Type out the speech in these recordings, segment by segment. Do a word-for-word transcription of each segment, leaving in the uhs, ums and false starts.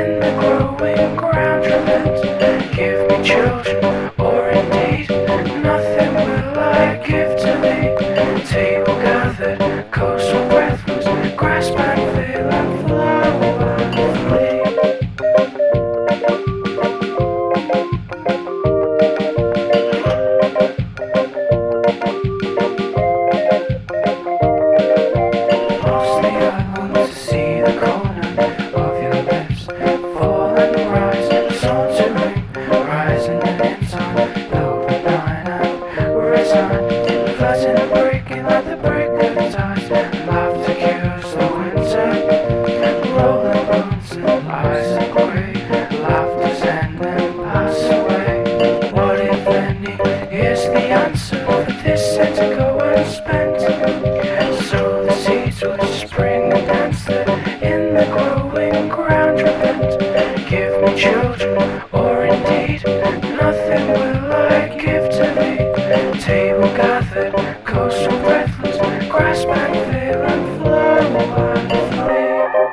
in the growing ground repent. Give me children, or indeed nothing will I give to thee. Table gathered, coastal breathless, grasp and veil and flower flee. Lost the island to see the corner of your lips, fall and rise, sauntering, rising in time, open nine and resigned, flooding and breaking like the break of tides. Laughter cures the winter, rolling bones and eyes are grey. Laughter's end and pass away. What if any is the answer for this set to go unspent? So the seeds which spring and dance there in the growing ground repent. Give me children, or indeed nothing will I give to thee. Table gathered, coastal breathless, grasp and veil and flower flee.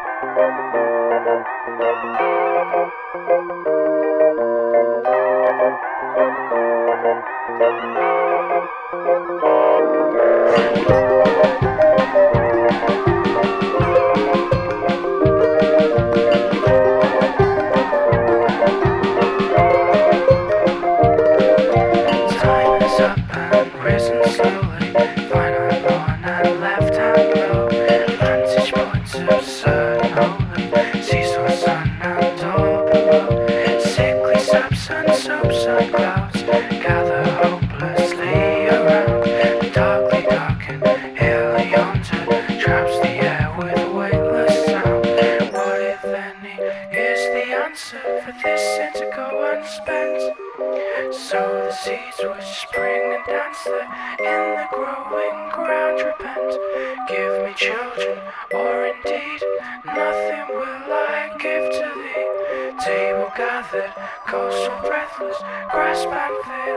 Time is up and risen slowly, finite born and left hand low. Vantage points absurd and holy, seesaw sun and door below. Sickly saps and soaps and clouds gather hopelessly around. The darkly darkened hill yonder traps the air with weightless sound. What if any is the answer for this sin to go unspent? So the seeds which spring and dance there in the growing ground repent. Give me children, or indeed nothing will I give to thee. Table gathered, coastal breathless, grasp and veil